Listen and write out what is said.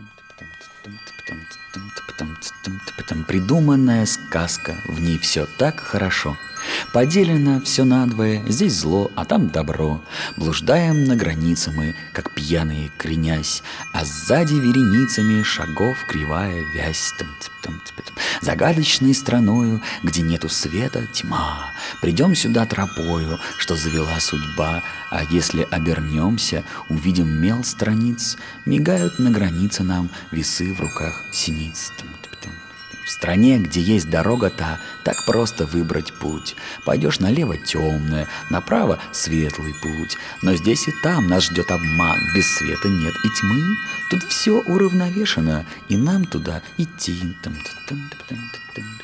Придуманная сказка, в ней все так хорошо. Поделено все надвое, здесь зло, а там добро. Блуждаем на границе мы, как пьяные кренясь, а сзади вереницами шагов кривая вязь. Загадочной страною, где нету света, тьма. Придем сюда тропою, что завела судьба, а если обернемся, увидим мел страниц. Мигают на границе нам весы в руках синиц. В стране, где есть дорога та, так просто выбрать путь. Пойдешь налево — темное, направо — светлый путь. Но здесь и там нас ждет обман, без света нет и тьмы. Тут все уравновешено, и нам туда идти.